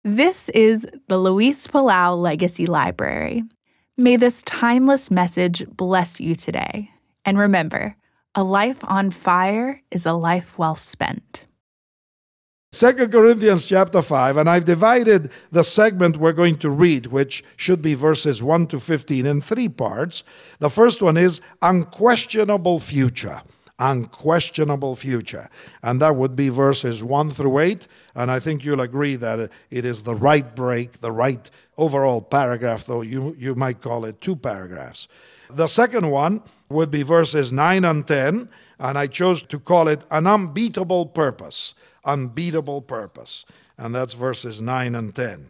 This is the Luis Palau Legacy Library. May this timeless message bless you today. And remember, a life on fire is a life well spent. 2 Corinthians chapter 5, and I've divided the segment we're going to read, which should be verses 1 to 15, in three parts. The first one is unquestionable future. Unquestionable future. And that would be verses 1 through 8. And I think you'll agree that it is the right break, the right overall paragraph, though you might call it two paragraphs. The second one would be verses 9 and 10, and I chose to call it an unbeatable purpose. Unbeatable purpose. And that's verses 9 and 10.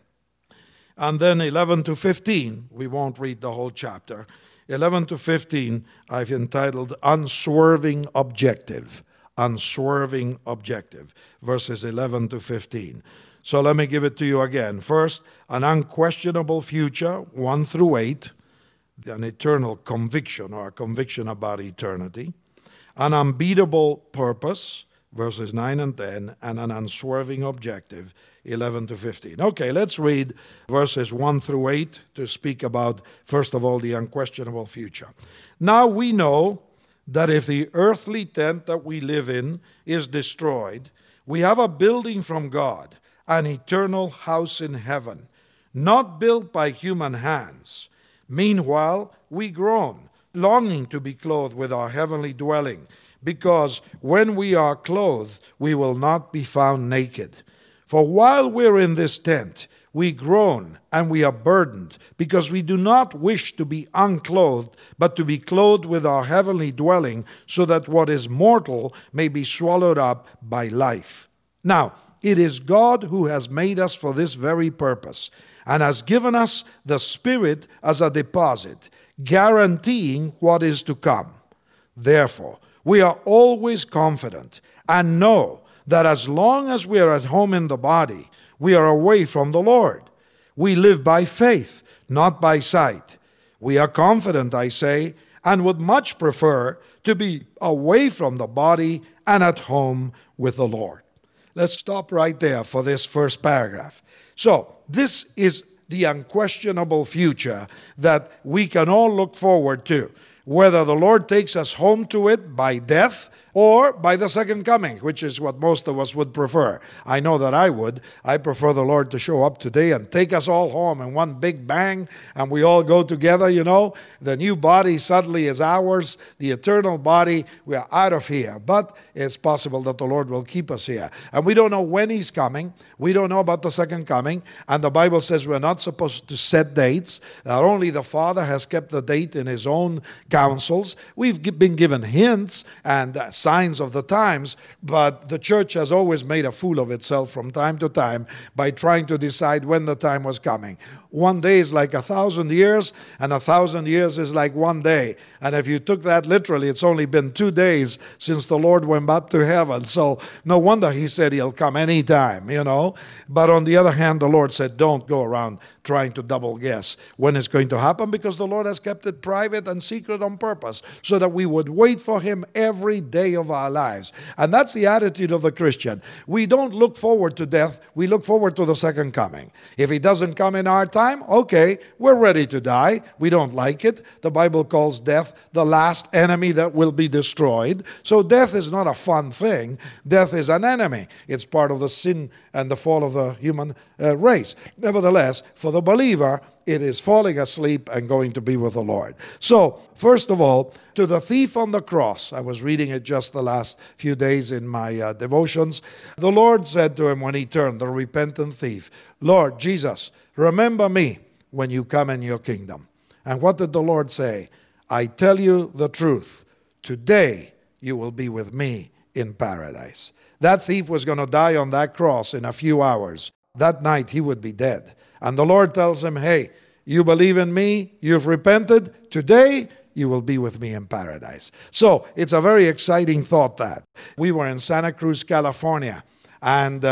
And then 11 to 15, we won't read the whole chapter. 11 to 15, I've entitled Unswerving Objective. Unswerving Objective. Verses 11 to 15. So let me give it to you again. First, an unquestionable future, 1 through 8. An eternal conviction or a conviction about eternity. An unbeatable purpose, verses 9 and 10, and an unswerving objective, 11 to 15. Okay, let's read verses 1 through 8 to speak about, first of all, the unquestionable future. Now we know that if the earthly tent that we live in is destroyed, we have a building from God, an eternal house in heaven, not built by human hands. Meanwhile, we groan, longing to be clothed with our heavenly dwelling, because when we are clothed, we will not be found naked. For while we're in this tent, we groan and we are burdened, because we do not wish to be unclothed, but to be clothed with our heavenly dwelling, so that what is mortal may be swallowed up by life. Now, it is God who has made us for this very purpose, and has given us the Spirit as a deposit, guaranteeing what is to come. Therefore, we are always confident and know that as long as we are at home in the body, we are away from the Lord. We live by faith, not by sight. We are confident, I say, and would much prefer to be away from the body and at home with the Lord. Let's stop right there for this first paragraph. So, this is the unquestionable future that we can all look forward to, whether the Lord takes us home to it by death or by the second coming, which is what most of us would prefer. I know that I would. I prefer the Lord to show up today and take us all home in one big bang, and we all go together, you know. The new body suddenly is ours, the eternal body, we are out of here. But it's possible that the Lord will keep us here. And we don't know when He's coming. We don't know about the second coming. And the Bible says we're not supposed to set dates. That only the Father has kept the date in His own counsels. We've been given hints and signs of the times, but the church has always made a fool of itself from time to time by trying to decide when the time was coming. One day is like 1,000 years, and 1,000 years is like one day. And if you took that literally, it's only been 2 days since the Lord went up to heaven. So no wonder He said He'll come anytime, you know. But on the other hand, the Lord said, don't go around trying to double guess when it's going to happen, because the Lord has kept it private and secret on purpose, so that we would wait for Him every day of our lives. And that's the attitude of the Christian. We don't look forward to death, we look forward to the second coming. If He doesn't come in our time, okay, we're ready to die. We don't like it. The Bible calls death the last enemy that will be destroyed. So death is not a fun thing. Death is an enemy. It's part of the sin and the fall of the human race. Nevertheless, for the believer, it is falling asleep and going to be with the Lord. So, first of all, to the thief on the cross, I was reading it just the last few days in my devotions. The Lord said to him when he turned, the repentant thief, Lord Jesus, remember me when you come in your kingdom. And what did the Lord say? I tell you the truth. Today you will be with me in paradise. That thief was going to die on that cross in a few hours. That night he would be dead. And the Lord tells him, hey, you believe in me, you've repented, today you will be with me in paradise. So it's a very exciting thought that. We were in Santa Cruz, California, and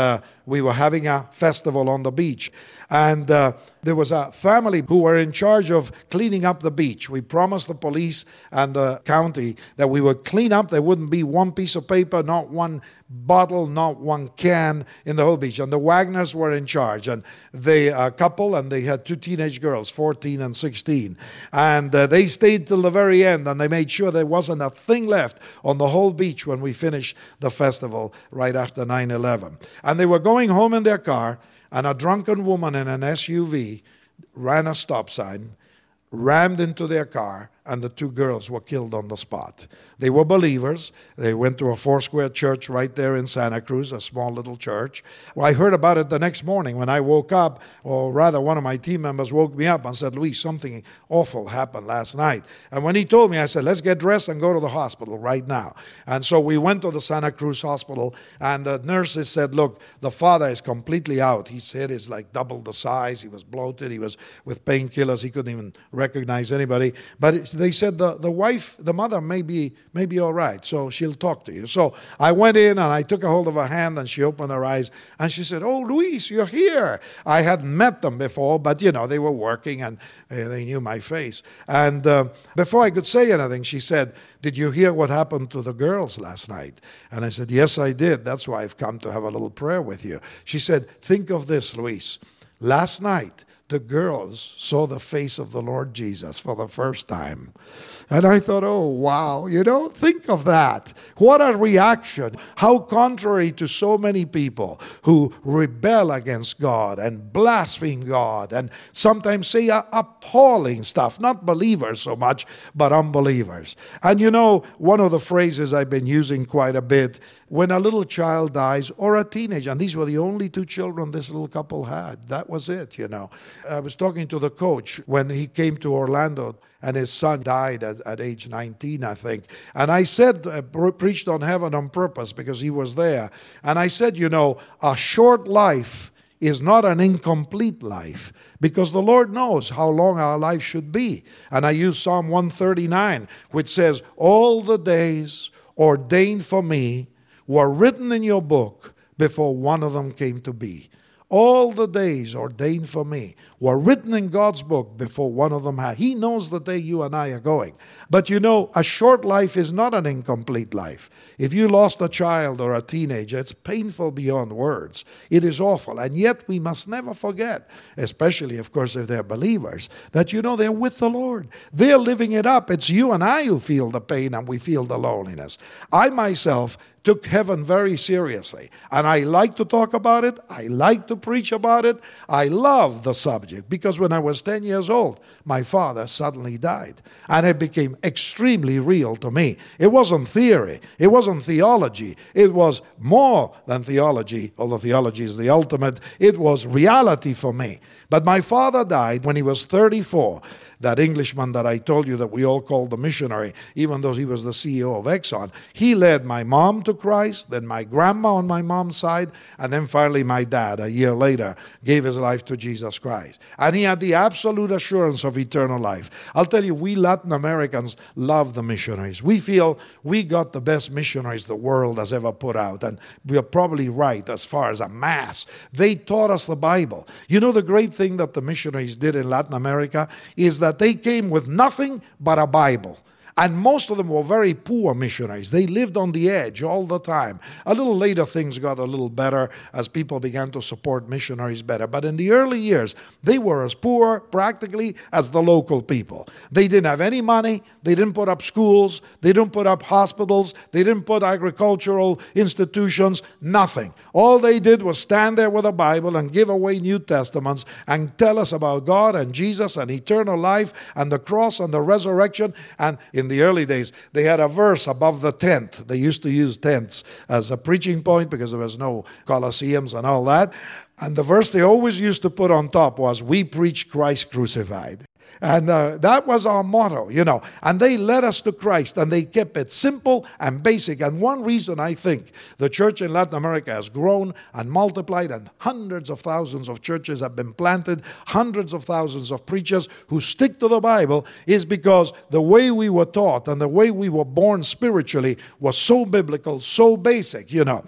we were having a festival on the beach. And there was a family who were in charge of cleaning up the beach. We promised the police and the county that we would clean up. There wouldn't be one piece of paper, not one bottle, not one can in the whole beach. And the Wagners were in charge. And they, a couple, and they had two teenage girls, 14 and 16. And they stayed till the very end, and they made sure there wasn't a thing left on the whole beach when we finished the festival right after 9/11. And they were going home in their car, and a drunken woman in an SUV ran a stop sign, rammed into their car, and the two girls were killed on the spot. They were believers. They went to a Foursquare church right there in Santa Cruz, a small little church. Well, I heard about it the next morning when I woke up, or rather one of my team members woke me up and said, Luis, something awful happened last night. And when he told me, I said, let's get dressed and go to the hospital right now. And so we went to the Santa Cruz hospital, and the nurses said, look, the father is completely out. His head is like double the size. He was bloated. He was with painkillers. He couldn't even recognize anybody. But they said the wife, the mother may be all right, so she'll talk to you. So I went in and I took a hold of her hand, and she opened her eyes and she said, oh, Luis, you're here. I hadn't met them before, but they were working and they knew my face. And before I could say anything, she said, did you hear what happened to the girls last night? And I said, yes, I did. That's why I've come to have a little prayer with you. She said, think of this, Luis. Last night, the girls saw the face of the Lord Jesus for the first time. And I thought, oh, wow, think of that. What a reaction. How contrary to so many people who rebel against God and blaspheme God and sometimes say appalling stuff, not believers so much, but unbelievers. And one of the phrases I've been using quite a bit, when a little child dies or a teenager, and these were the only two children this little couple had. That was it, I was talking to the coach when he came to Orlando, and his son died at age 19, I think. And I said, preached on heaven on purpose because he was there. And I said, a short life is not an incomplete life, because the Lord knows how long our life should be. And I use Psalm 139, which says, all the days ordained for me were written in your book before one of them came to be. All the days ordained for me were written in God's book before one of them had. He knows the day you and I are going. But a short life is not an incomplete life. If you lost a child or a teenager, it's painful beyond words. It is awful. And yet we must never forget, especially, of course, if they're believers, that they're with the Lord. They're living it up. It's you and I who feel the pain and we feel the loneliness. I myself took heaven very seriously. And I like to talk about it. I like to preach about it. I love the subject because when I was 10 years old, my father suddenly died. And it became extremely real to me. It wasn't theory. It wasn't theology. It was more than theology, although theology is the ultimate. It was reality for me. But my father died when he was 34. That Englishman that I told you that we all called the missionary, even though he was the CEO of Exxon, he led my mom to Christ, then my grandma on my mom's side, and then finally my dad, a year later, gave his life to Jesus Christ. And he had the absolute assurance of eternal life. I'll tell you, we Latin Americans love the missionaries. We feel we got the best missionaries the world has ever put out, and we are probably right as far as a mass. They taught us the Bible. The great thing that the missionaries did in Latin America is that they came with nothing but a Bible. And most of them were very poor missionaries. They lived on the edge all the time. A little later, things got a little better as people began to support missionaries better. But in the early years, they were as poor, practically, as the local people. They didn't have any money. They didn't put up schools. They didn't put up hospitals. They didn't put agricultural institutions. Nothing. All they did was stand there with a Bible and give away New Testaments and tell us about God and Jesus and eternal life and the cross and the resurrection. And in the early days, they had a verse above the tent. They used to use tents as a preaching point because there was no Colosseums and all that. And the verse they always used to put on top was, we preach Christ crucified. And that was our motto, And they led us to Christ, and they kept it simple and basic. And one reason I think the church in Latin America has grown and multiplied, and hundreds of thousands of churches have been planted, hundreds of thousands of preachers who stick to the Bible, is because the way we were taught and the way we were born spiritually was so biblical, so basic,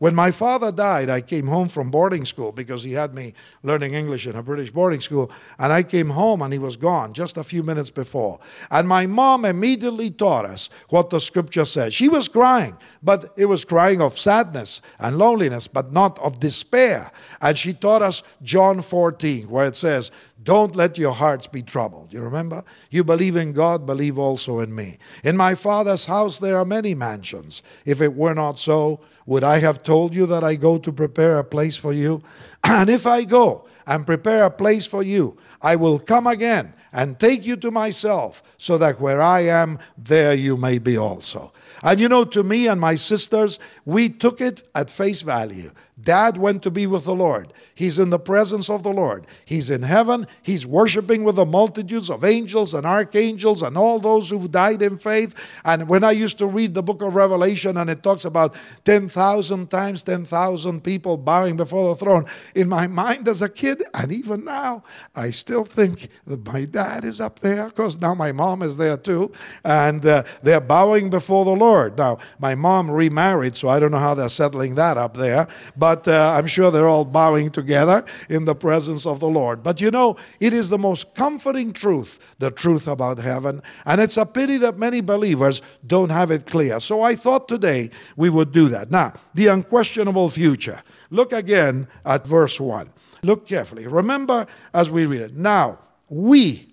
When my father died, I came home from boarding school because he had me learning English in a British boarding school. And I came home and he was gone just a few minutes before. And my mom immediately taught us what the scripture says. She was crying, but it was crying of sadness and loneliness, but not of despair. And she taught us John 14, where it says, don't let your hearts be troubled. You remember? You believe in God, believe also in me. In my Father's house there are many mansions. If it were not so, would I have told you that I go to prepare a place for you? And if I go and prepare a place for you, I will come again and take you to myself, so that where I am, there you may be also. And you know, to me and my sisters, we took it at face value. Dad went to be with the Lord. He's in the presence of the Lord. He's in heaven. He's worshiping with the multitudes of angels and archangels and all those who've died in faith. And when I used to read the book of Revelation and it talks about 10,000 times 10,000 people bowing before the throne, in my mind as a kid, and even now, I still think that my dad is up there, because now my mom is there too, and they're bowing before the Lord. Now, my mom remarried, so I don't know how they're settling that up there, but I'm sure they're all bowing together in the presence of the Lord. But you know, it is the most comforting truth, the truth about heaven, and it's a pity that many believers don't have it clear. So I thought today we would do that. Now, the unquestionable future. Look again at verse 1. Look carefully. Remember as we read it. Now, we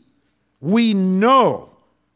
know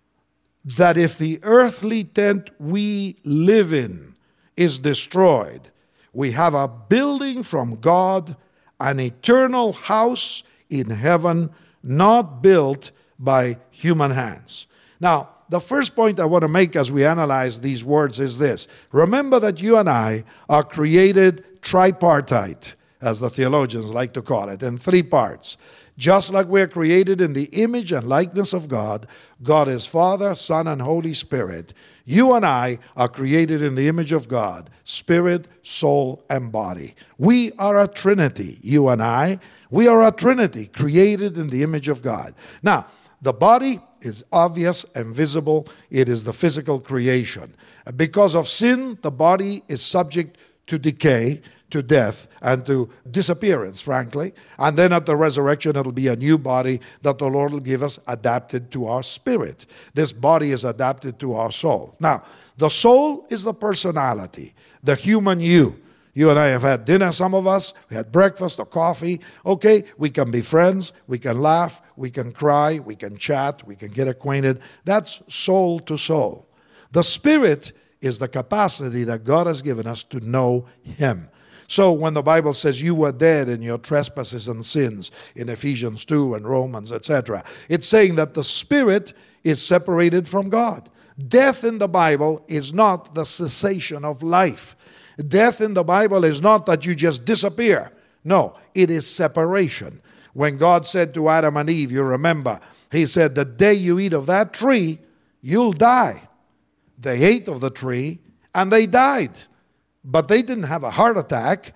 that if the earthly tent we live in is destroyed, we have a building from God, an eternal house in heaven, not built by human hands. Now, the first point I want to make as we analyze these words is this. Remember that you and I are created tripartite, as the theologians like to call it, in three parts. Just like we're created in the image and likeness of God, God is Father, Son, and Holy Spirit. You and I are created in the image of God, spirit, soul, and body. We are a trinity, you and I. We are a trinity created in the image of God. Now, the body is obvious and visible. It is the physical creation. Because of sin, the body is subject to decay, to death, and to disappearance, frankly. And then at the resurrection, it'll be a new body that the Lord will give us, adapted to our spirit. This body is adapted to our soul. Now, the soul is the personality, the human you. You and I have had dinner, some of us. We had breakfast or coffee. Okay, we can be friends. We can laugh. We can cry. We can chat. We can get acquainted. That's soul to soul. The spirit is the capacity that God has given us to know Him. So when the Bible says you were dead in your trespasses and sins in Ephesians 2 and Romans, etc., it's saying that the spirit is separated from God. Death in the Bible is not the cessation of life. Death in the Bible is not that you just disappear. No, it is separation. When God said to Adam and Eve, you remember, He said, the day you eat of that tree, you'll die. They ate of the tree and they died. But they didn't have a heart attack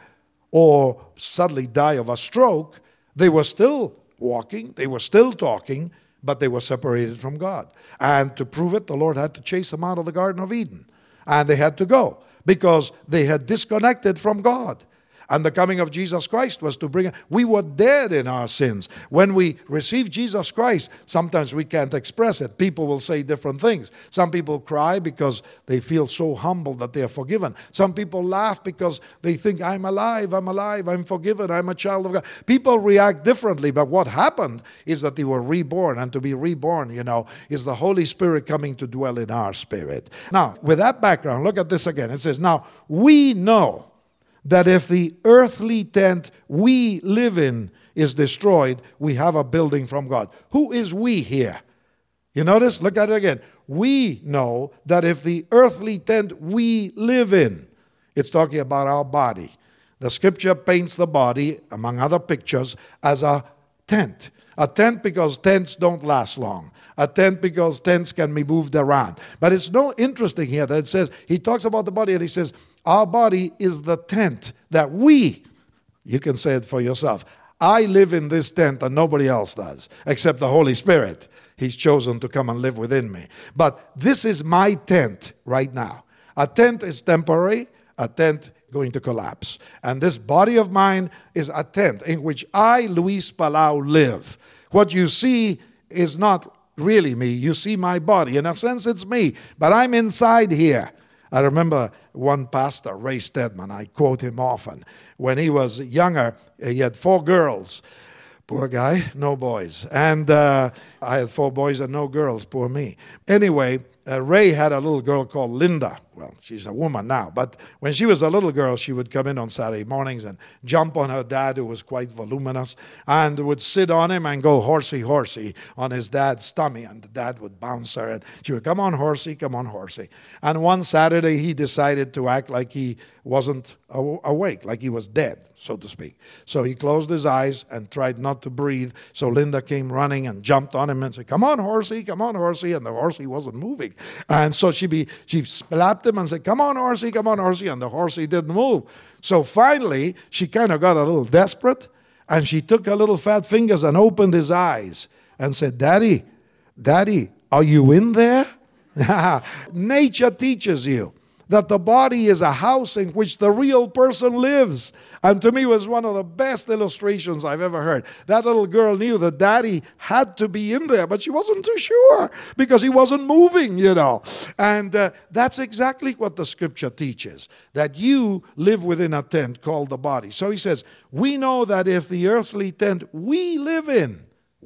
or suddenly die of a stroke. They were still walking, they were still talking, but they were separated from God. And to prove it, the Lord had to chase them out of the Garden of Eden. And they had to go because they had disconnected from God. And the coming of Jesus Christ was to bring... We were dead in our sins. When we receive Jesus Christ, sometimes we can't express it. People will say different things. Some people cry because they feel so humbled that they are forgiven. Some people laugh because they think, I'm alive, I'm forgiven, I'm a child of God. People react differently, but what happened is that they were reborn. And to be reborn, is the Holy Spirit coming to dwell in our spirit. Now, with that background, look at this again. It says, now, we know that if the earthly tent we live in is destroyed, we have a building from God. Who is we here? You notice? Look at it again. We know that if the earthly tent we live in, it's talking about our body. The scripture paints the body, among other pictures, as a tent. A tent because tents don't last long. A tent because tents can be moved around. But it's no interesting here that it says, he talks about the body and he says, our body is the tent that you can say it for yourself. I live in this tent and nobody else does, except the Holy Spirit. He's chosen to come and live within me. But this is my tent right now. A tent is temporary. A tent going to collapse. And this body of mine is a tent in which I, Luis Palau, live. What you see is not really me. You see my body. In a sense, it's me, but I'm inside here. I remember one pastor, Ray Stedman, I quote him often. When he was younger, he had 4 girls. Poor guy, no boys. And I had 4 boys and no girls, poor me. Anyway, Ray had a little girl called Linda. Well, she's a woman now. But when she was a little girl, she would come in on Saturday mornings and jump on her dad, who was quite voluminous, and would sit on him and go horsey, horsey on his dad's tummy. And the dad would bounce her, and she would, come on, horsey, come on, horsey. And one Saturday, he decided to act like he wasn't awake, like he was dead, so to speak. So he closed his eyes and tried not to breathe. So Linda came running and jumped on him and said, come on, horsey, come on, horsey. And the horsey wasn't moving. And so she slapped him and said, come on, horsey, and the horsey didn't move. So finally, she kind of got a little desperate, and she took her little fat fingers and opened his eyes and said, Daddy, are you in there? Nature teaches you that the body is a house in which the real person lives. And to me, it was one of the best illustrations I've ever heard. That little girl knew that Daddy had to be in there, but she wasn't too sure because he wasn't moving, And that's exactly what the Scripture teaches, that you live within a tent called the body. So he says, we know that if the earthly tent we live in,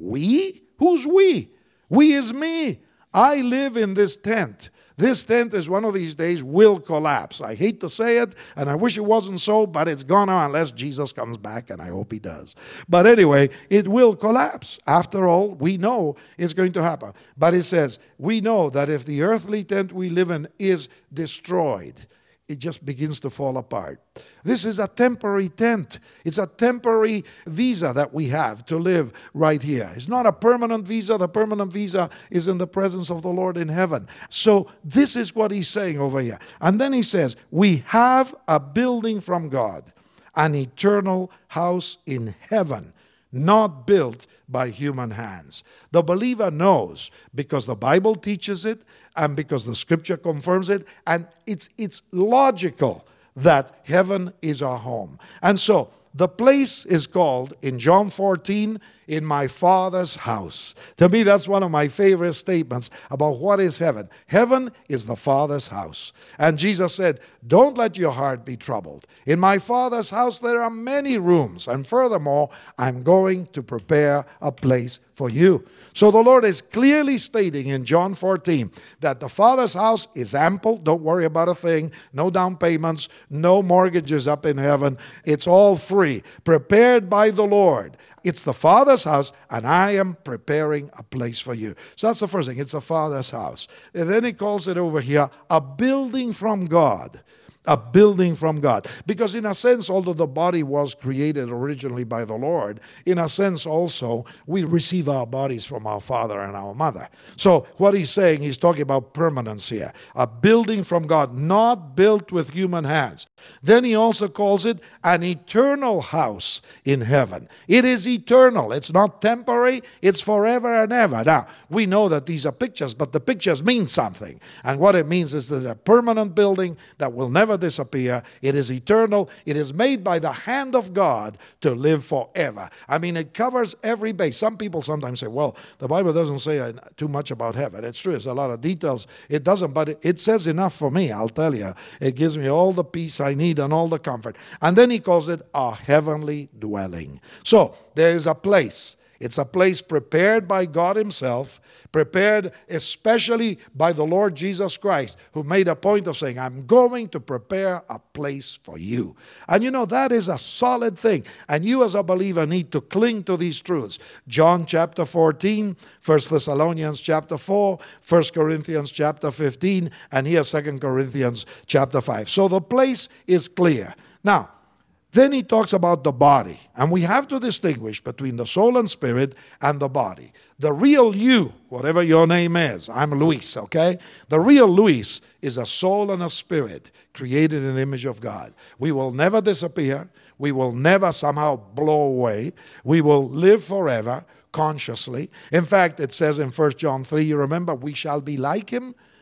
we? Who's we? We is me. I live in this tent. This tent is one of these days will collapse. I hate to say it, and I wish it wasn't so, but it's gonna unless Jesus comes back, and I hope he does. But anyway, it will collapse. After all, we know it's going to happen. But it says, we know that if the earthly tent we live in is destroyed, it just begins to fall apart. This is a temporary tent. It's a temporary visa that we have to live right here. It's not a permanent visa. The permanent visa is in the presence of the Lord in heaven. So this is what he's saying over here. And then he says, we have a building from God, an eternal house in heaven, not built by human hands. The believer knows because the Bible teaches it and because the Scripture confirms it, and it's logical that heaven is our home. And so the place is called, in John 14, in my Father's house. To me, that's one of my favorite statements about what is heaven. Heaven is the Father's house. And Jesus said, don't let your heart be troubled. In my Father's house there are many rooms. And furthermore, I'm going to prepare a place for you. So the Lord is clearly stating in John 14 that the Father's house is ample. Don't worry about a thing. No down payments. No mortgages up in heaven. It's all free. Prepared by the Lord. It's the Father's house, and I am preparing a place for you. So that's the first thing. It's the Father's house. And then he calls it over here a building from God. A building from God. Because in a sense, although the body was created originally by the Lord, in a sense also, we receive our bodies from our father and our mother. So what he's saying, he's talking about permanence here. A building from God, not built with human hands. Then he also calls it an eternal house in heaven. It is eternal. It's not temporary. It's forever and ever. Now, we know that these are pictures, but the pictures mean something. And what it means is that a permanent building that will never disappear. It is eternal. It is made by the hand of God to live forever. I mean, it covers every base. Some people sometimes say, well, the Bible doesn't say too much about heaven. It's true. It's a lot of details. It doesn't, but it says enough for me, I'll tell you. It gives me all the peace I need and all the comfort. And then he calls it a heavenly dwelling. So there is a place. It's a place prepared by God himself, prepared especially by the Lord Jesus Christ, who made a point of saying, I'm going to prepare a place for you. And that is a solid thing. And you as a believer need to cling to these truths. John chapter 14, 1 Thessalonians chapter 4, 1 Corinthians chapter 15, and here 2 Corinthians chapter 5. So the place is clear. Now, then he talks about the body. And we have to distinguish between the soul and spirit and the body. The real you, whatever your name is, I'm Luis, okay? The real Luis is a soul and a spirit created in the image of God. We will never disappear. We will never somehow blow away. We will live forever consciously. In fact, it says in 1 John 3, you remember, we shall be like him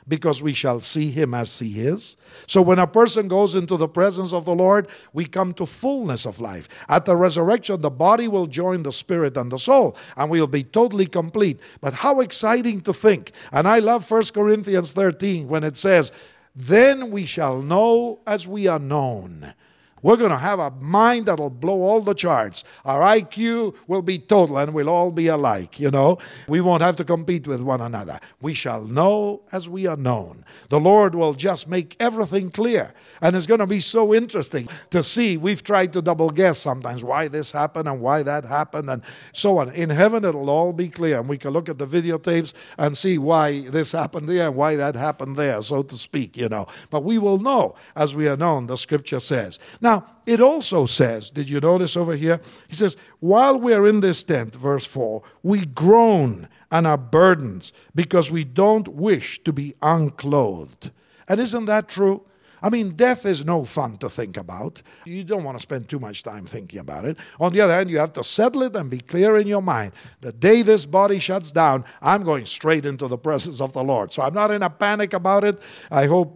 because we shall see him as he is. So when a person goes into the presence of the Lord, we come to fullness of life. At the resurrection, the body will join the spirit and the soul, and we'll be totally complete. But how exciting to think. And I love 1 Corinthians 13 when it says, then we shall know as we are known. We're going to have a mind that'll blow all the charts. Our IQ will be total and we'll all be alike, We won't have to compete with one another. We shall know as we are known. The Lord will just make everything clear. And it's going to be so interesting to see. We've tried to double guess sometimes why this happened and why that happened and so on. In heaven, it'll all be clear. And we can look at the videotapes and see why this happened there and why that happened there, so to speak, But we will know as we are known, the scripture says. Now, it also says, did you notice over here? He says, while we are in this tent, verse 4, we groan and are burdened because we don't wish to be unclothed. And isn't that true? I mean, death is no fun to think about. You don't want to spend too much time thinking about it. On the other hand, you have to settle it and be clear in your mind. The day this body shuts down, I'm going straight into the presence of the Lord. So I'm not in a panic about it. I hope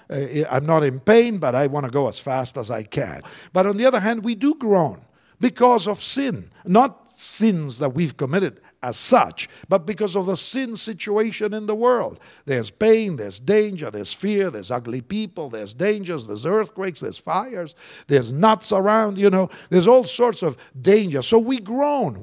I'm not in pain, but I want to go as fast as I can. But on the other hand, we do groan because of sin. Not sins that we've committed as such, but because of the sin situation in the world. There's pain, there's danger, there's fear, there's ugly people, there's dangers, there's earthquakes, there's fires, there's nuts around, there's all sorts of danger. So we groan.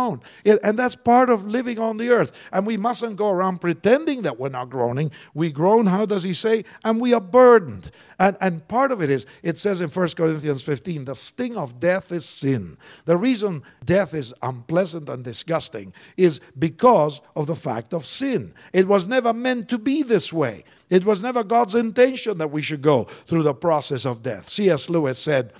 And that's part of living on the earth. And we mustn't go around pretending that we're not groaning. We groan, how does he say? And we are burdened. And part of it is, it says in 1 Corinthians 15, the sting of death is sin. The reason death is unpleasant and disgusting is because of the fact of sin. It was never meant to be this way. It was never God's intention that we should go through the process of death. C.S. Lewis said,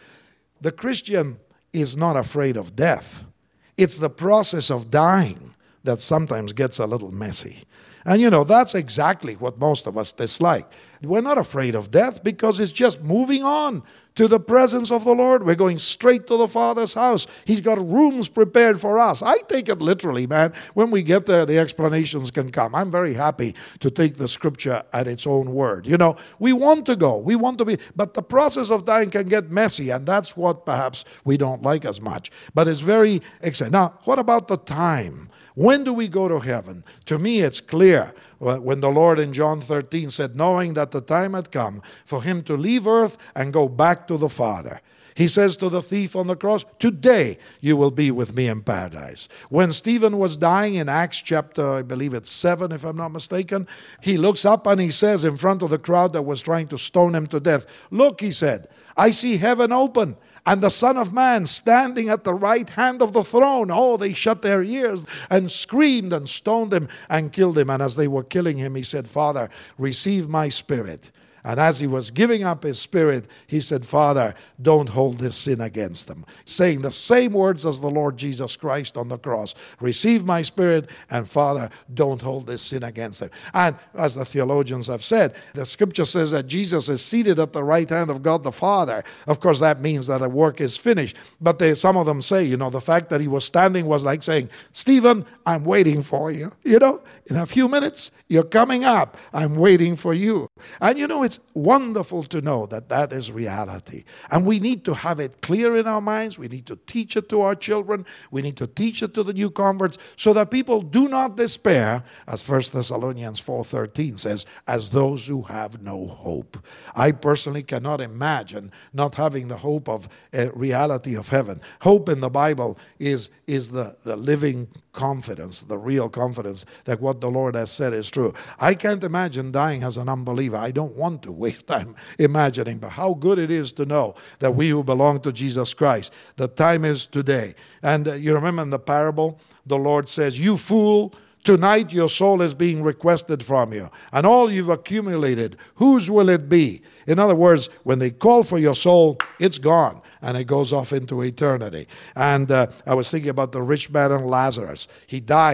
the Christian is not afraid of death. It's the process of dying that sometimes gets a little messy. And that's exactly what most of us dislike. We're not afraid of death because it's just moving on to the presence of the Lord. We're going straight to the Father's house. He's got rooms prepared for us. I take it literally, man. When we get there, the explanations can come. I'm very happy to take the scripture at its own word. We want to go. We want to be. But the process of dying can get messy, and that's what perhaps we don't like as much. But it's very exciting. Now, what about the time? When do we go to heaven? To me, it's clear when the Lord in John 13 said, knowing that the time had come for him to leave earth and go back to the Father. He says to the thief on the cross, today you will be with me in paradise. When Stephen was dying in Acts chapter, I believe it's 7, if I'm not mistaken, he looks up and he says in front of the crowd that was trying to stone him to death, look, he said, I see heaven open and the Son of Man standing at the right hand of the throne. Oh, they shut their ears and screamed and stoned him and killed him. And as they were killing him, he said, Father, receive my spirit. And as he was giving up his spirit, he said, Father, don't hold this sin against them. Saying the same words as the Lord Jesus Christ on the cross. Receive my spirit, and Father, don't hold this sin against them. And as the theologians have said, the scripture says that Jesus is seated at the right hand of God the Father. Of course, that means that the work is finished. But some of them say, the fact that he was standing was like saying, Stephen, I'm waiting for you. In a few minutes, you're coming up. I'm waiting for you. And it's wonderful to know that that is reality. And we need to have it clear in our minds. We need to teach it to our children. We need to teach it to the new converts so that people do not despair, as 1 Thessalonians 4:13 says, as those who have no hope. I personally cannot imagine not having the hope of a reality of heaven. Hope in the Bible is the living confidence, the real confidence that what the Lord has said is true. I can't imagine dying as an unbeliever. I don't want to waste time imagining, but how good it is to know that we who belong to Jesus Christ, the time is today. And you remember in the parable, the Lord says, you fool, tonight your soul is being requested from you, and all you've accumulated, whose will it be? In other words, when they call for your soul, it's gone, and it goes off into eternity. And I was thinking about the rich man and Lazarus. He died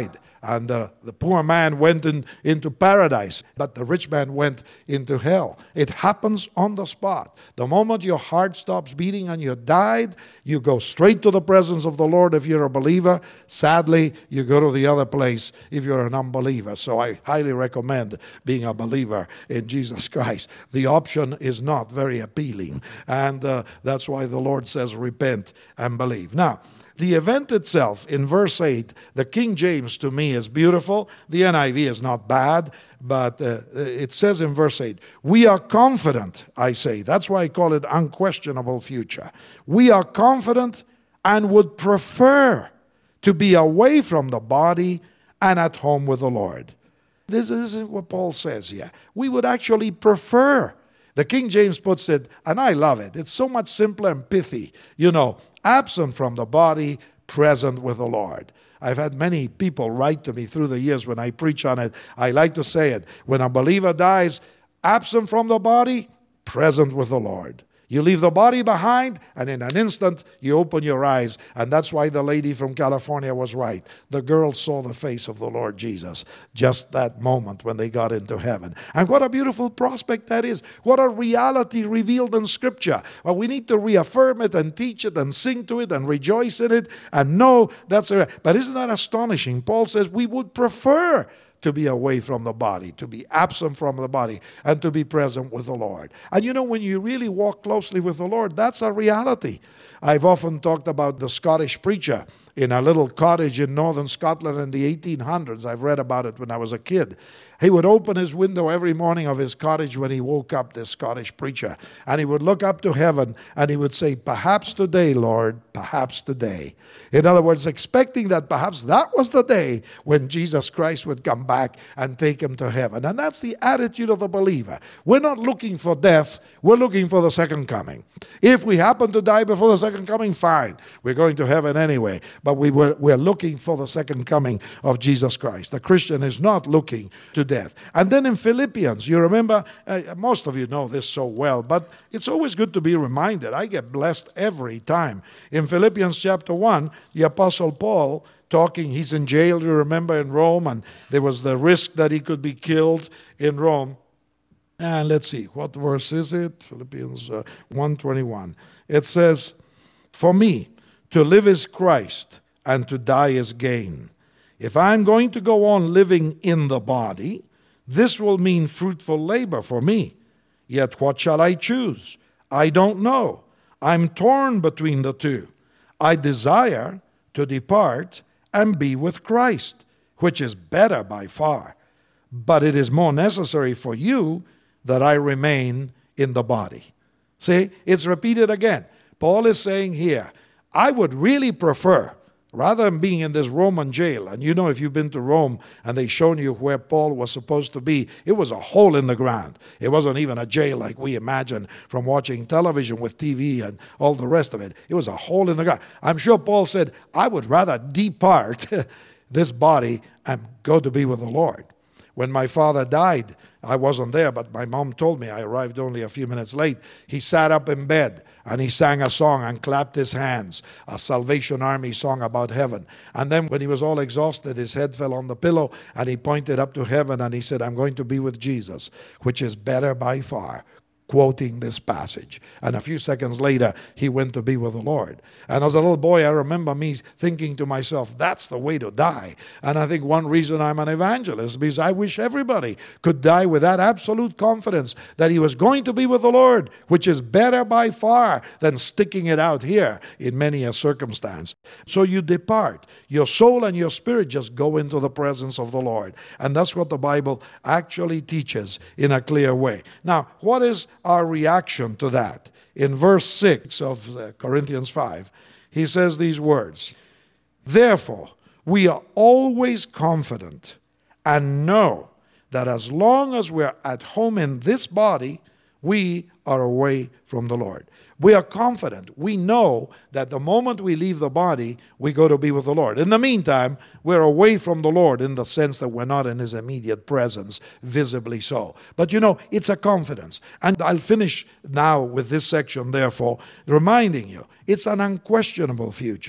And the poor man went into paradise, but the rich man went into hell. It happens on the spot. The moment your heart stops beating and you died, you go straight to the presence of the Lord if you're a believer. Sadly, you go to the other place if you're an unbeliever. So I highly recommend being a believer in Jesus Christ. The option is not very appealing, and that's why the Lord says repent and believe. Now, the event itself in verse 8, the King James to me is beautiful. The NIV is not bad, but it says in verse 8, we are confident, I say. That's why I call it unquestionable future. We are confident and would prefer to be away from the body and at home with the Lord. This is what Paul says here. We would actually prefer. The King James puts it, and I love it. It's so much simpler and pithy. Absent from the body, present with the Lord. I've had many people write to me through the years when I preach on it. I like to say it. When a believer dies, absent from the body, present with the Lord. You leave the body behind, and in an instant, you open your eyes. And that's why the lady from California was right. The girl saw the face of the Lord Jesus just that moment when they got into heaven. And what a beautiful prospect that is. What a reality revealed in Scripture. Well, we need to reaffirm it and teach it and sing to it and rejoice in it and know that's it. But isn't that astonishing? Paul says we would prefer to be away from the body, to be absent from the body, and to be present with the Lord. And when you really walk closely with the Lord, that's a reality. I've often talked about the Scottish preacher in a little cottage in northern Scotland in the 1800s. I've read about it when I was a kid. He would open his window every morning of his cottage when he woke up, this Scottish preacher, and he would look up to heaven and he would say, perhaps today, Lord, perhaps today. In other words, expecting that perhaps that was the day when Jesus Christ would come back and take him to heaven. And that's the attitude of the believer. We're not looking for death, we're looking for the second coming. If we happen to die before the second coming, fine. We're going to heaven anyway. But we're looking for the second coming of Jesus Christ. The Christian is not looking to death. And then in Philippians, you remember, most of you know this so well, but it's always good to be reminded. I get blessed every time. In Philippians chapter 1, the Apostle Paul talking, he's in jail, you remember, in Rome, and there was the risk that he could be killed in Rome. And let's see, what verse is it? Philippians 1:21. It says, for me, to live is Christ, and to die is gain. If I'm going to go on living in the body, this will mean fruitful labor for me. Yet what shall I choose? I don't know. I'm torn between the two. I desire to depart and be with Christ, which is better by far. But it is more necessary for you that I remain in the body. See, it's repeated again. Paul is saying here, I would really prefer, rather than being in this Roman jail, and if you've been to Rome and they've shown you where Paul was supposed to be, it was a hole in the ground. It wasn't even a jail like we imagine from watching television with TV and all the rest of it. It was a hole in the ground. I'm sure Paul said, I would rather depart this body and go to be with the Lord. When my father died, I wasn't there, but my mom told me, I arrived only a few minutes late. He sat up in bed and he sang a song and clapped his hands, a Salvation Army song about heaven. And then when he was all exhausted, his head fell on the pillow and he pointed up to heaven and he said, I'm going to be with Jesus, which is better by far. Quoting this passage. And a few seconds later, he went to be with the Lord. And as a little boy, I remember me thinking to myself, that's the way to die. And I think one reason I'm an evangelist, because I wish everybody could die with that absolute confidence that he was going to be with the Lord, which is better by far than sticking it out here in many a circumstance. So you depart. Your soul and your spirit just go into the presence of the Lord. And that's what the Bible actually teaches in a clear way. Now, what is our reaction to that? In verse 6 of Corinthians 5, he says these words, therefore, we are always confident and know that as long as we're at home in this body, we are away from the Lord. We are confident. We know that the moment we leave the body, we go to be with the Lord. In the meantime, we're away from the Lord in the sense that we're not in His immediate presence, visibly so. But it's a confidence. And I'll finish now with this section, therefore, reminding you, it's an unquestionable future.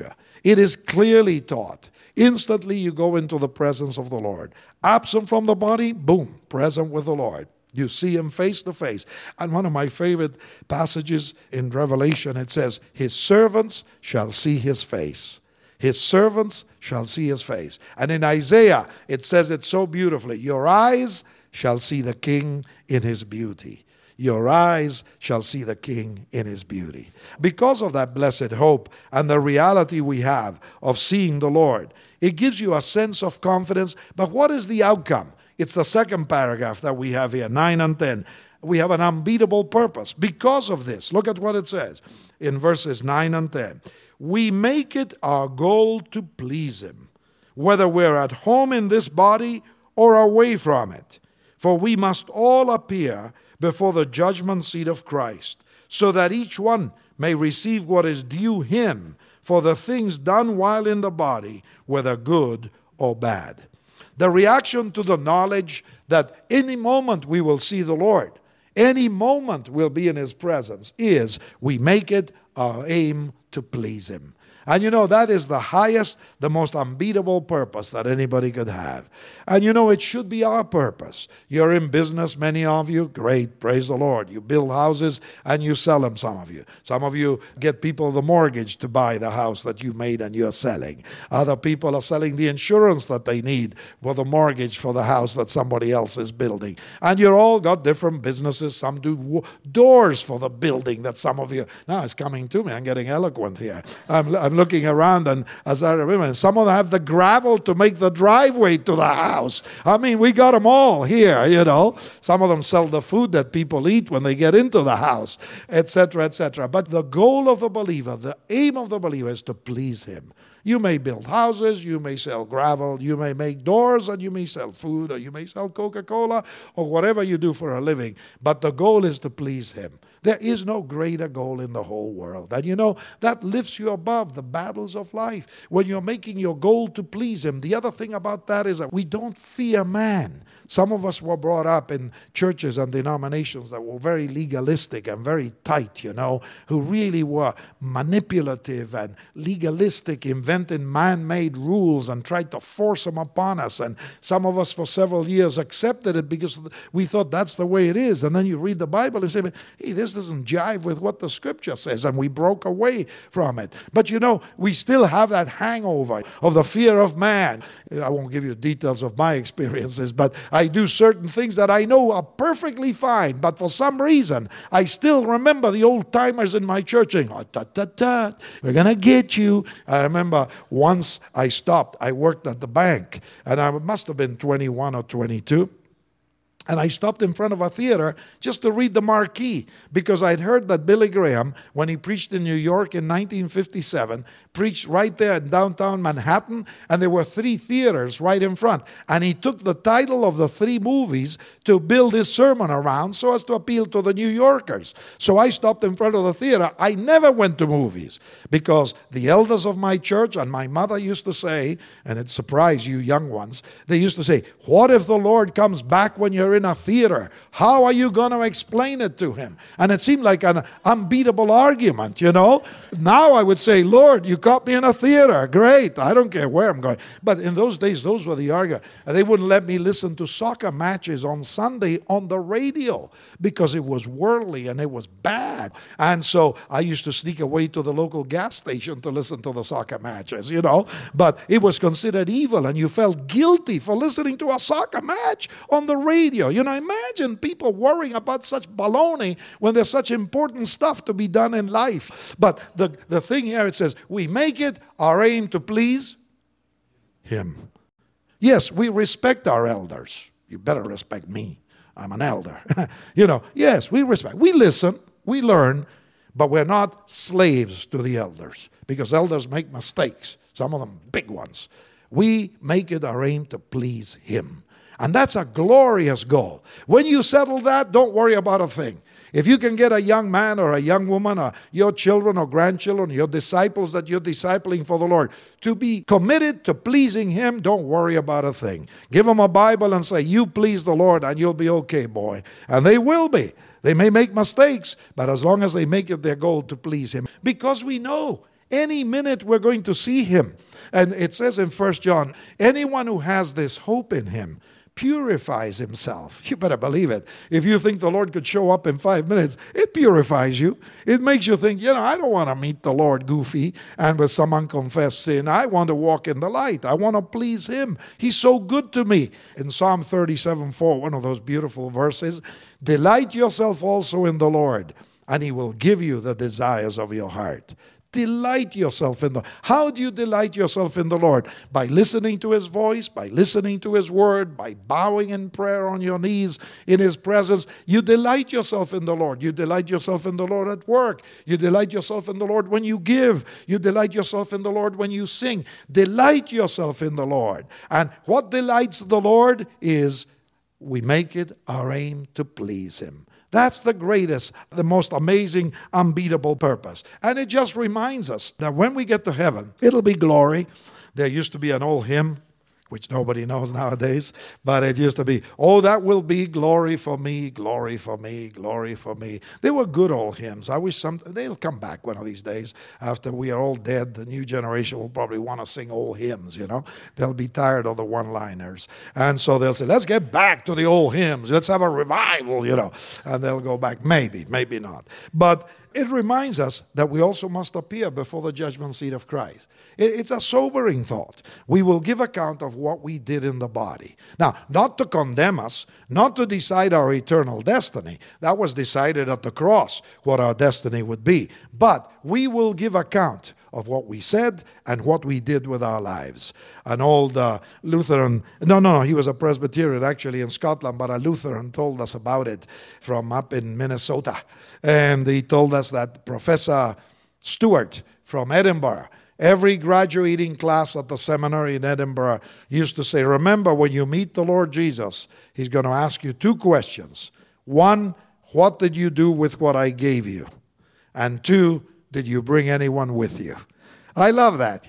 It is clearly taught. Instantly you go into the presence of the Lord. Absent from the body, boom, present with the Lord. You see him face to face. And one of my favorite passages in Revelation, it says, his servants shall see his face. His servants shall see his face. And in Isaiah, it says it so beautifully. Your eyes shall see the King in his beauty. Your eyes shall see the King in his beauty. Because of that blessed hope and the reality we have of seeing the Lord, it gives you a sense of confidence. But what is the outcome? It's the second paragraph that we have here, 9 and 10. We have an unbeatable purpose. Because of this, look at what it says in verses 9 and 10. We make it our goal to please him, whether we're at home in this body or away from it. For we must all appear before the judgment seat of Christ, so that each one may receive what is due him for the things done while in the body, whether good or bad. The reaction to the knowledge that any moment we will see the Lord, any moment we'll be in his presence, is we make it our aim to please him. And you know, that is the highest, the most unbeatable purpose that anybody could have. And you know, it should be our purpose. You're in business, many of you. Great, praise the Lord. You build houses and you sell them, some of you. Some of you get people the mortgage to buy the house that you made and you're selling. Other people are selling the insurance that they need for the mortgage for the house that somebody else is building. And you're all got different businesses. Some do doors for the building that some of you... Now it's coming to me. I'm getting eloquent here. I'm looking around, and as I remember, some of them have the gravel to make the driveway to the house. I mean, we got them all here, you know. Some of them sell the food that people eat when they get into the house, etc., etc. But the goal of the believer, the aim of the believer, is to please him. You may build houses, you may sell gravel, you may make doors, and you may sell food, or you may sell Coca-Cola, or whatever you do for a living. But the goal is to please him. There is no greater goal in the whole world. And you know, that lifts you above the battles of life. When you're making your goal to please him, the other thing about that is that we don't fear man. Some of us were brought up in churches and denominations that were very legalistic and very tight, you know, who really were manipulative and legalistic, inventing man-made rules and tried to force them upon us. And some of us for several years accepted it because we thought that's the way it is. And then you read the Bible and say, hey, this doesn't jive with what the scripture says. And we broke away from it. But you know, we still have that hangover of the fear of man. I won't give you details of my experiences, but I do certain things that I know are perfectly fine, but for some reason, I still remember the old timers in my church saying, oh, we're going to get you. I remember once I stopped. I worked at the bank, and I must have been 21 or 22. And I stopped in front of a theater just to read the marquee, because I'd heard that Billy Graham, when he preached in New York in 1957, preached right there in downtown Manhattan, and there were 3 theaters right in front. And he took the title of the 3 movies to build his sermon around so as to appeal to the New Yorkers. So I stopped in front of the theater. I never went to movies because the elders of my church and my mother used to say, and it surprised you young ones, they used to say, what if the Lord comes back when you're in a theater? How are you going to explain it to him? And it seemed like an unbeatable argument, you know. Now I would say, Lord, you caught me in a theater. Great. I don't care where I'm going. But in those days, those were the arguments. They wouldn't let me listen to soccer matches on Sunday on the radio because it was worldly and it was bad. And so I used to sneak away to the local gas station to listen to the soccer matches, you know. But it was considered evil, and you felt guilty for listening to a soccer match on the radio. You know, imagine people worrying about such baloney when there's such important stuff to be done in life. But the thing here, it says, we make it our aim to please him. Yes, we respect our elders. You better respect me. I'm an elder. You know, yes, we respect. We listen, we learn, but we're not slaves to the elders, because elders make mistakes, some of them big ones. We make it our aim to please him. And that's a glorious goal. When you settle that, don't worry about a thing. If you can get a young man or a young woman, or your children or grandchildren, your disciples that you're discipling for the Lord, to be committed to pleasing him, don't worry about a thing. Give them a Bible and say, you please the Lord and you'll be okay, boy. And they will be. They may make mistakes, but as long as they make it their goal to please him. Because we know Any minute we're going to see him. And it says in 1 John, anyone who has this hope in him purifies himself. You better believe it. If you think the Lord could show up in 5 minutes, it purifies you. It makes you think, I don't want to meet the Lord goofy and with some unconfessed sin. I want to walk in the light. I want to please him. He's so good to me. In Psalm 37:4, one of those beautiful verses, delight yourself also in the Lord, and he will give you the desires of your heart. Delight yourself in the Lord. How do you delight yourself in the Lord? By listening to his voice, by listening to his word, by bowing in prayer on your knees in his presence. You delight yourself in the Lord. You delight yourself in the Lord at work. You delight yourself in the Lord when you give. You delight yourself in the Lord when you sing. Delight yourself in the Lord. And what delights the Lord is we make it our aim to please him. That's the greatest, the most amazing, unbeatable purpose. And it just reminds us that when we get to heaven, it'll be glory. There used to be an old hymn, which nobody knows nowadays, but it used to be, oh, that will be glory for me, glory for me, glory for me. They were good old hymns. I wish they'll come back one of these days. After we are all dead, the new generation will probably want to sing old hymns, They'll be tired of the one-liners. And so they'll say, let's get back to the old hymns. Let's have a revival, And they'll go back. Maybe, maybe not. But it reminds us that we also must appear before the judgment seat of Christ. It's a sobering thought. We will give account of what we did in the body. Now, not to condemn us, not to decide our eternal destiny. That was decided at the cross, what our destiny would be. But we will give account of what we said and what we did with our lives. An old Lutheran, no, he was a Presbyterian actually in Scotland, but a Lutheran told us about it from up in Minnesota. And he told us that Professor Stewart from Edinburgh, every graduating class at the seminary in Edinburgh used to say, remember, when you meet the Lord Jesus, he's going to ask you 2 questions. 1, what did you do with what I gave you? And 2, did you bring anyone with you? I love that,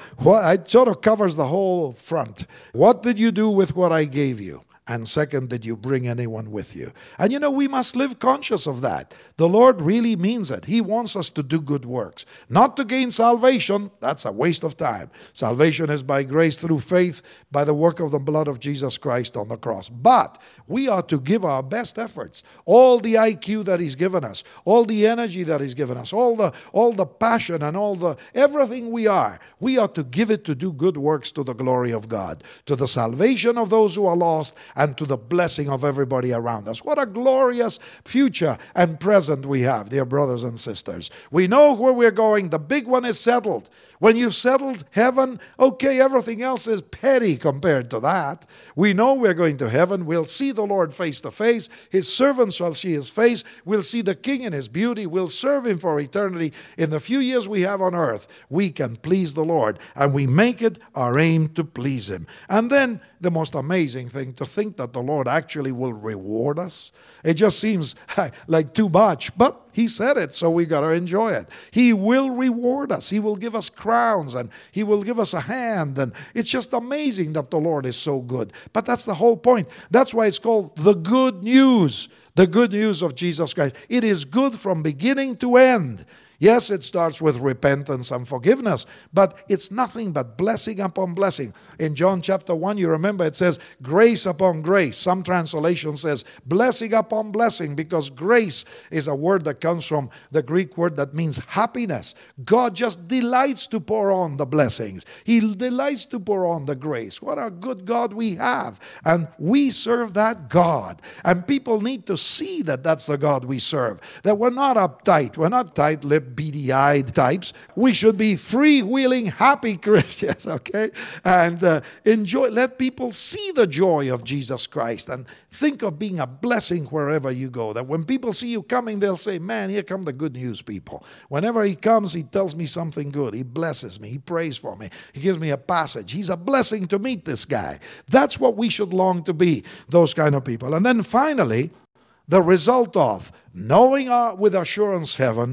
It sort of covers the whole front. What did you do with what I gave you? And second, did you bring anyone with you? And we must live conscious of that. The Lord really means it. He wants us to do good works. Not to gain salvation. That's a waste of time. Salvation is by grace through faith, by the work of the blood of Jesus Christ on the cross. But we are to give our best efforts. All the IQ that he's given us, all the energy that he's given us, all the passion and everything we are to give it to do good works to the glory of God, to the salvation of those who are lost, and to the blessing of everybody around us. What a glorious future and present we have, dear brothers and sisters. We know where we're going. The big one is settled. When you've settled heaven, okay, everything else is petty compared to that. We know we're going to heaven. We'll see the Lord face to face. His servants shall see his face. We'll see the King in his beauty. We'll serve him for eternity. In the few years we have on earth, we can please the Lord, and we make it our aim to please him. And then the most amazing thing, to think that the Lord actually will reward us. It just seems like too much, but he said it, so we got to enjoy it. He will reward us. He will give us crowns, and he will give us a hand, and it's just amazing that the Lord is so good. But that's the whole point. That's why it's called the good news. The good news of Jesus Christ. It is good from beginning to end. Yes, it starts with repentance and forgiveness, but it's nothing but blessing upon blessing. In John chapter 1, you remember it says grace upon grace. Some translation says blessing upon blessing, because grace is a word that comes from the Greek word that means happiness. God just delights to pour on the blessings. He delights to pour on the grace. What a good God we have. And we serve that God. And people need to see that that's the God we serve. That we're not uptight. We're not tight-lipped, beady-eyed types. We should be freewheeling, happy Christians, okay? And enjoy. Let people see the joy of Jesus Christ, and think of being a blessing wherever you go. That when people see you coming, they'll say, man, here come the good news people. Whenever he comes, he tells me something good. He blesses me. He prays for me. He gives me a passage. He's a blessing to meet this guy. That's what we should long to be, those kind of people. And then finally, the result of knowing with assurance heaven,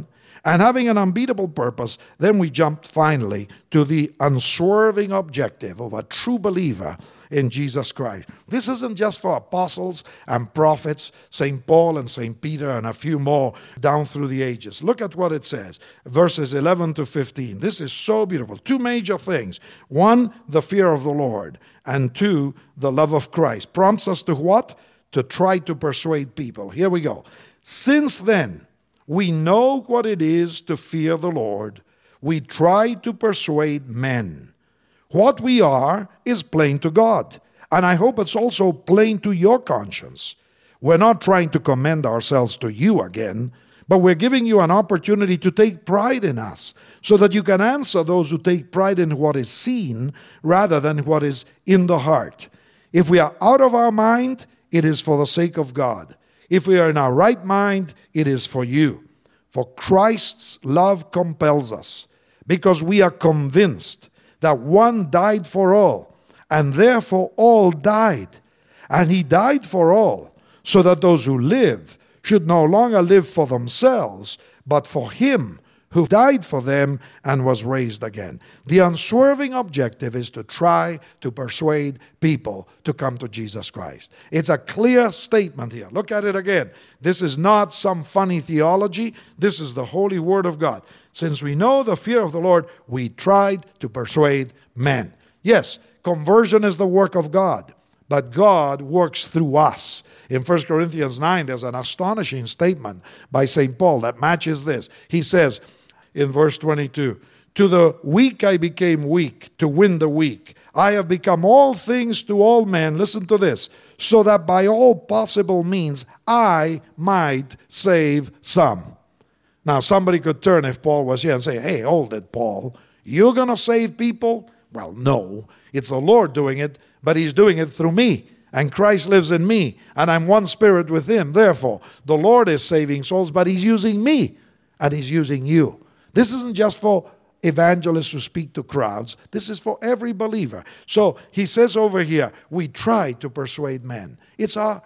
And having an unbeatable purpose, then we jumped finally to the unswerving objective of a true believer in Jesus Christ. This isn't just for apostles and prophets, St. Paul and St. Peter and a few more down through the ages. Look at what it says, verses 11 to 15. This is so beautiful. Two major things. One, the fear of the Lord. And two, the love of Christ. Prompts us to what? To try to persuade people. Here we go. Since then, we know what it is to fear the Lord. We try to persuade men. What we are is plain to God, and I hope it's also plain to your conscience. We're not trying to commend ourselves to you again, but we're giving you an opportunity to take pride in us, so that you can answer those who take pride in what is seen rather than what is in the heart. If we are out of our mind, it is for the sake of God. If we are in our right mind, it is for you. For Christ's love compels us, because we are convinced that one died for all, and therefore all died. And he died for all, so that those who live should no longer live for themselves, but for him who died for them and was raised again. The unswerving objective is to try to persuade people to come to Jesus Christ. It's a clear statement here. Look at it again. This is not some funny theology. This is the holy word of God. Since we know the fear of the Lord, we tried to persuade men. Yes, conversion is the work of God, but God works through us. In 1 Corinthians 9, there's an astonishing statement by St. Paul that matches this. He says in verse 22, "To the weak I became weak, to win the weak. I have become all things to all men," listen to this, "so that by all possible means I might save some." Now, somebody could turn, if Paul was here, and say, "Hey, hold it, Paul. You're going to save people?" Well, no. It's the Lord doing it, but he's doing it through me. And Christ lives in me, and I'm one spirit with him. Therefore, the Lord is saving souls, but he's using me, and he's using you. This isn't just for evangelists who speak to crowds. This is for every believer. So he says over here, we try to persuade men. It's our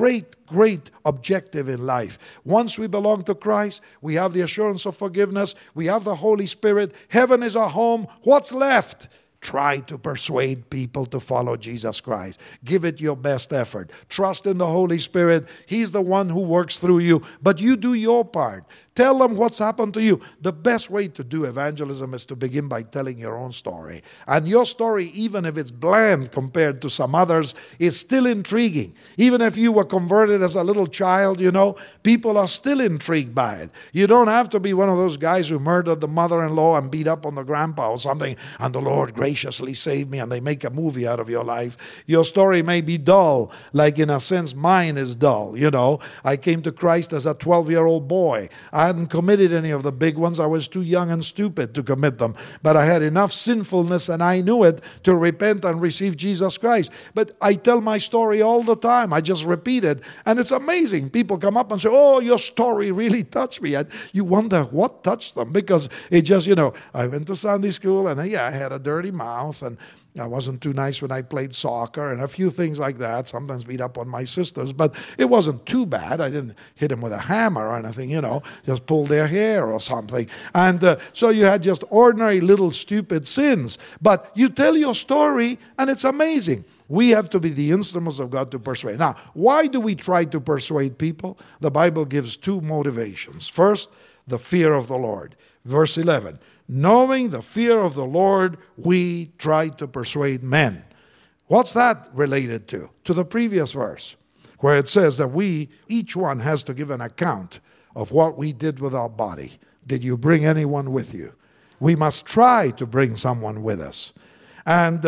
great objective in life. Once we belong to Christ, we have the assurance of forgiveness. We have the Holy Spirit. Heaven is our home. What's left? Try to persuade people to follow Jesus Christ. Give it your best effort. Trust in the Holy Spirit. He's the one who works through you. But you do your part. Tell them what's happened to you. The best way to do evangelism is to begin by telling your own story. And your story, even if it's bland compared to some others, is still intriguing. Even if you were converted as a little child, people are still intrigued by it. You don't have to be one of those guys who murdered the mother-in-law and beat up on the grandpa or something, and the Lord graciously saved me, and they make a movie out of your life. Your story may be dull, like in a sense mine is dull. I came to Christ as a 12-year-old boy. I hadn't committed any of the big ones. I was too young and stupid to commit them. But I had enough sinfulness, and I knew it, to repent and receive Jesus Christ. But I tell my story all the time. I just repeat it. And it's amazing. People come up and say, "Oh, your story really touched me." And you wonder what touched them. Because it just, I went to Sunday school, and I had a dirty mouth, and I wasn't too nice when I played soccer, and a few things like that. Sometimes beat up on my sisters, but it wasn't too bad. I didn't hit them with a hammer or anything, just pull their hair or something. And so you had just ordinary little stupid sins. But you tell your story, and it's amazing. We have to be the instruments of God to persuade. Now, why do we try to persuade people? The Bible gives two motivations. First, the fear of the Lord. Verse 11. Knowing the fear of the Lord, we try to persuade men. What's that related to? To the previous verse, where it says that each one has to give an account of what we did with our body. Did you bring anyone with you? We must try to bring someone with us. And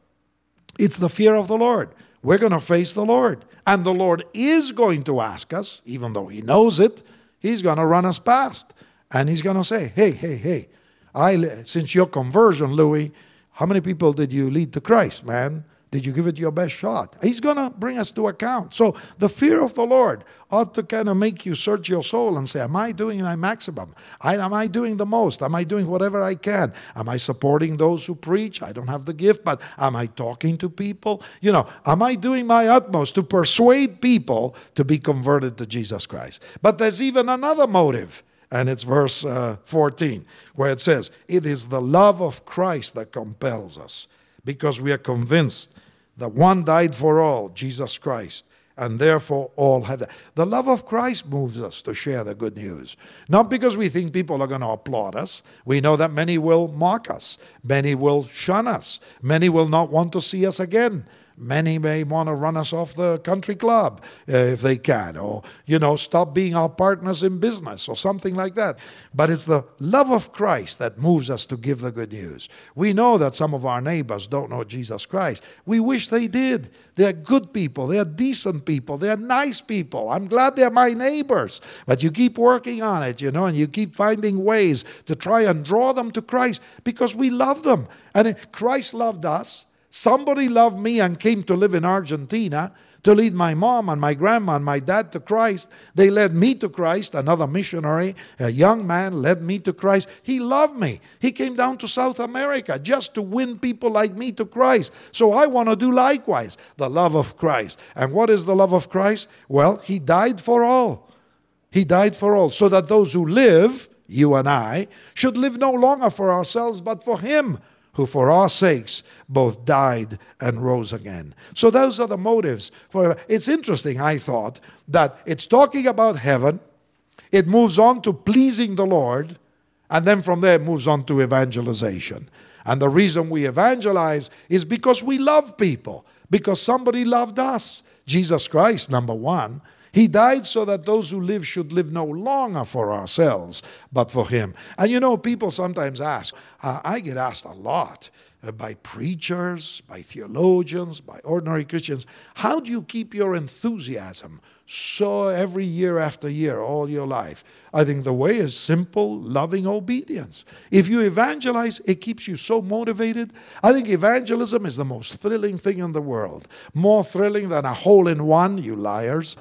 it's the fear of the Lord. We're going to face the Lord. And the Lord is going to ask us, even though he knows it, he's going to run us past. And he's going to say, hey, since your conversion, Louis, how many people did you lead to Christ, man? Did you give it your best shot? He's going to bring us to account. So the fear of the Lord ought to kind of make you search your soul and say, am I doing my maximum? Am I doing the most? Am I doing whatever I can? Am I supporting those who preach? I don't have the gift, but am I talking to people? Am I doing my utmost to persuade people to be converted to Jesus Christ? But there's even another motive. And it's verse 14, where it says, it is the love of Christ that compels us, because we are convinced that one died for all, Jesus Christ, and therefore all have that. The love of Christ moves us to share the good news. Not because we think people are going to applaud us. We know that many will mock us. Many will shun us. Many will not want to see us again. Many may want to run us off the country club if they can, or, stop being our partners in business or something like that. But it's the love of Christ that moves us to give the good news. We know that some of our neighbors don't know Jesus Christ. We wish they did. They're good people. They're decent people. They're nice people. I'm glad they're my neighbors. But you keep working on it, and you keep finding ways to try and draw them to Christ because we love them. And Christ loved us. Somebody loved me and came to live in Argentina to lead my mom and my grandma and my dad to Christ. They led me to Christ. Another missionary, a young man, led me to Christ. He loved me. He came down to South America just to win people like me to Christ. So I want to do likewise. The love of Christ. And what is the love of Christ? Well, He died for all. He died for all, so that those who live, you and I, should live no longer for ourselves, but for Him, who for our sakes both died and rose again. So those are the motives. It's interesting, I thought, that it's talking about heaven, it moves on to pleasing the Lord, and then from there it moves on to evangelization. And the reason we evangelize is because we love people, because somebody loved us. Jesus Christ, number one. He died so that those who live should live no longer for ourselves, but for Him. And people sometimes ask, I get asked a lot by preachers, by theologians, by ordinary Christians, how do you keep your enthusiasm so every year after year, all your life? I think the way is simple, loving obedience. If you evangelize, it keeps you so motivated. I think evangelism is the most thrilling thing in the world. More thrilling than a hole-in-one, you liars.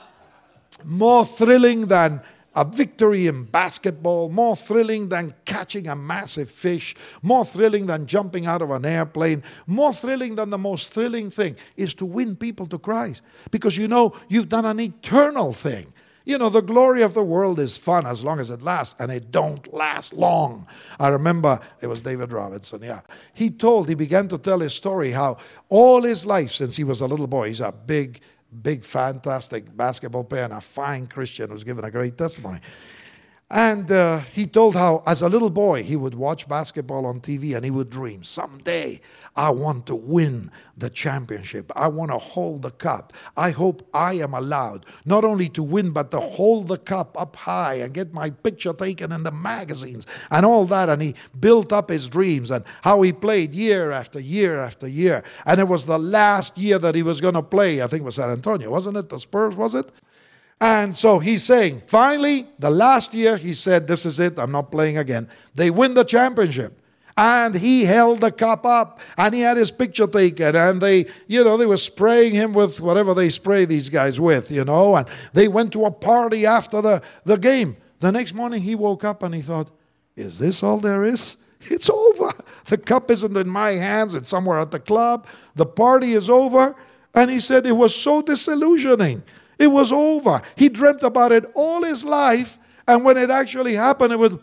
More thrilling than a victory in basketball, more thrilling than catching a massive fish, more thrilling than jumping out of an airplane, more thrilling than the most thrilling thing is to win people to Christ. Because you've done an eternal thing. The glory of the world is fun as long as it lasts, and it don't last long. I remember, it was David Robinson, He began to tell his story how all his life since he was a little boy, he's a big, fantastic basketball player and a fine Christian who's given a great testimony. And he told how, as a little boy, he would watch basketball on TV and he would dream, someday I want to win the championship. I want to hold the cup. I hope I am allowed not only to win, but to hold the cup up high and get my picture taken in the magazines and all that. And he built up his dreams and how he played year after year after year. And it was the last year that he was going to play. I think it was San Antonio, wasn't it? The Spurs, was it? And so he's saying, finally, the last year, he said, this is it, I'm not playing again. They win the championship. And he held the cup up, and he had his picture taken, and they were spraying him with whatever they spray these guys with, and they went to a party after the game. The next morning, he woke up and he thought, is this all there is? It's over. The cup isn't in my hands, it's somewhere at the club. The party is over. And he said it was so disillusioning. It was over. He dreamt about it all his life, and when it actually happened, it was,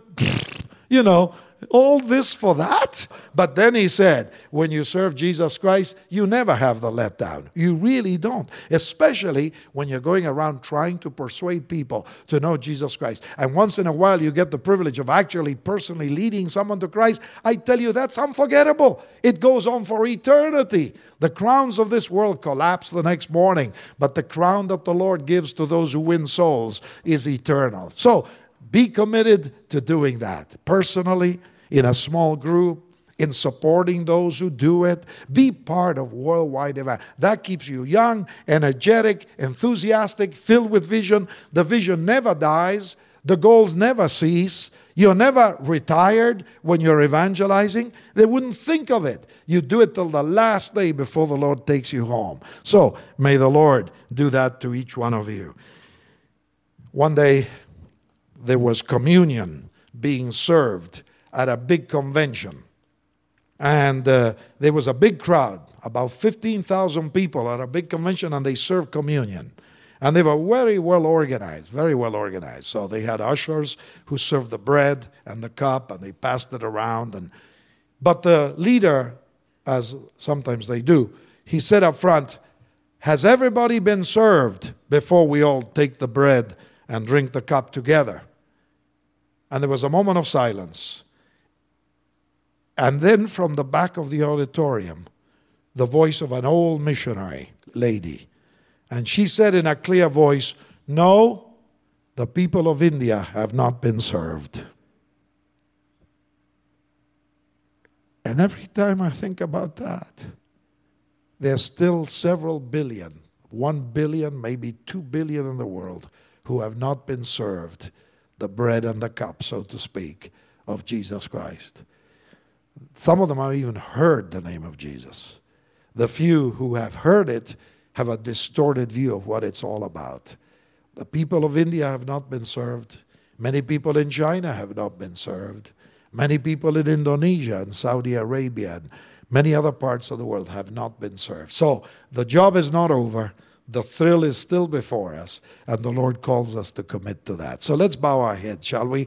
all this for that? But then he said, when you serve Jesus Christ, you never have the letdown. You really don't. Especially when you're going around trying to persuade people to know Jesus Christ. And once in a while you get the privilege of actually personally leading someone to Christ. I tell you, that's unforgettable. It goes on for eternity. The crowns of this world collapse the next morning, but the crown that the Lord gives to those who win souls is eternal. So, be committed to doing that personally, in a small group, in supporting those who do it. Be part of worldwide event. That keeps you young, energetic, enthusiastic, filled with vision. The vision never dies. The goals never cease. You're never retired when you're evangelizing. They wouldn't think of it. You do it till the last day before the Lord takes you home. So may the Lord do that to each one of you. One day, there was communion being served at a big convention. And there was a big crowd, about 15,000 people at a big convention, and they served communion. And they were very well organized. So they had ushers who served the bread and the cup, and they passed it around. But the leader, as sometimes they do, he said up front, "Has everybody been served before we all take the bread and drink the cup together?" And there was a moment of silence. And then from the back of the auditorium, the voice of an old missionary lady. And she said in a clear voice, "No, the people of India have not been served." And every time I think about that, there's still several billion, 1 billion, maybe 2 billion in the world, who have not been served the bread and the cup, so to speak, of Jesus Christ. Some of them have even heard the name of Jesus. The few who have heard it have a distorted view of what it's all about. The people of India have not been served. Many people in China have not been served. Many people in Indonesia and Saudi Arabia and many other parts of the world have not been served. So the job is not over. The thrill is still before us, and the Lord calls us to commit to that. So let's bow our heads, shall we?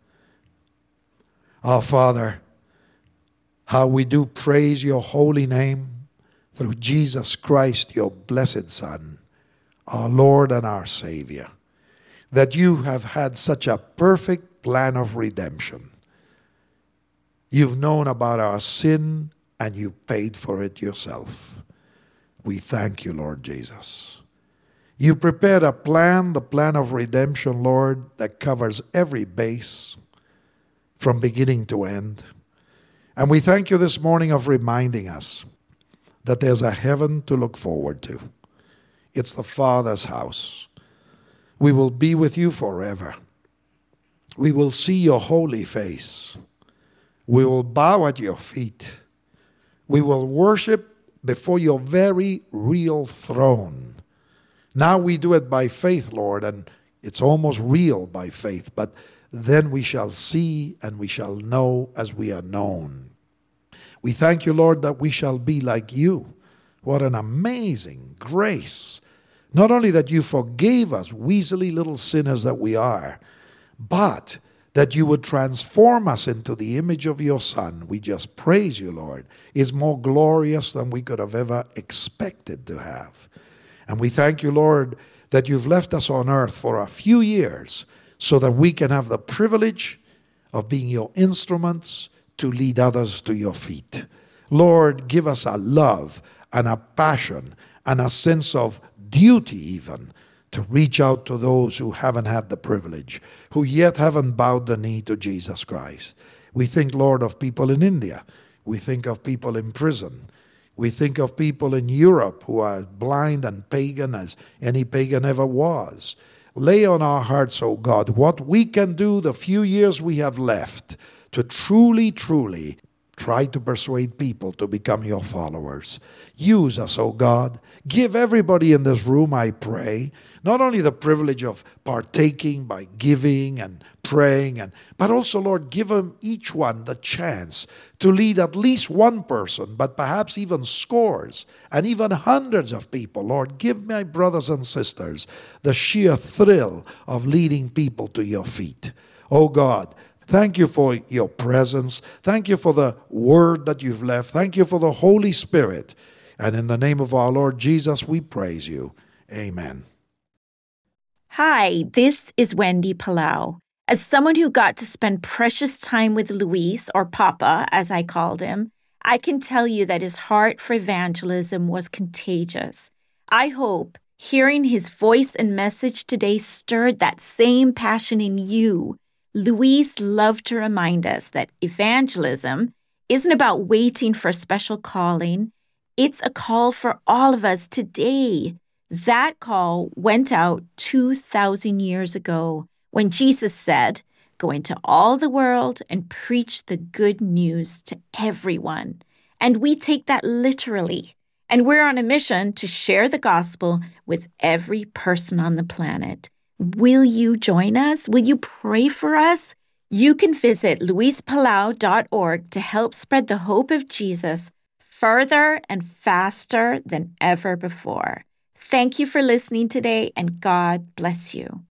Our Father, how we do praise your holy name through Jesus Christ, your blessed Son, our Lord and our Savior, that you have had such a perfect plan of redemption. You've known about our sin, and you paid for it yourself. We thank you, Lord Jesus. You prepared a plan, the plan of redemption, Lord, that covers every base from beginning to end. And we thank you this morning of reminding us that there's a heaven to look forward to. It's the Father's house. We will be with you forever. We will see your holy face. We will bow at your feet. We will worship before your very real throne. Now we do it by faith, Lord, and it's almost real by faith, but then we shall see and we shall know as we are known. We thank you, Lord, that we shall be like you. What an amazing grace. Not only that you forgave us, weaselly little sinners that we are, but that you would transform us into the image of your Son. We just praise you, Lord, is more glorious than we could have ever expected to have. And we thank you, Lord, that you've left us on earth for a few years so that we can have the privilege of being your instruments to lead others to your feet. Lord, give us a love and a passion and a sense of duty even to reach out to those who haven't had the privilege, who yet haven't bowed the knee to Jesus Christ. We think, Lord, of people in India. We think of people in prison. We think of people in Europe who are blind and pagan as any pagan ever was. Lay on our hearts, O God, what we can do the few years we have left to truly try to persuade people to become your followers. Use us, O God. Give everybody in this room, I pray, not only the privilege of partaking by giving and praying, but also, Lord, give them each one the chance to lead at least one person, but perhaps even scores and even hundreds of people. Lord, give my brothers and sisters the sheer thrill of leading people to your feet. Oh God, thank you for your presence. Thank you for the word that you've left. Thank you for the Holy Spirit. And in the name of our Lord Jesus, we praise you. Amen. Hi, this is Wendy Palau. As someone who got to spend precious time with Luis, or Papa, as I called him, I can tell you that his heart for evangelism was contagious. I hope hearing his voice and message today stirred that same passion in you. Luis loved to remind us that evangelism isn't about waiting for a special calling. It's a call for all of us today. That call went out 2,000 years ago when Jesus said, "Go into all the world and preach the good news to everyone." And we take that literally. And we're on a mission to share the gospel with every person on the planet. Will you join us? Will you pray for us? You can visit luispalau.org to help spread the hope of Jesus further and faster than ever before. Thank you for listening today, and God bless you.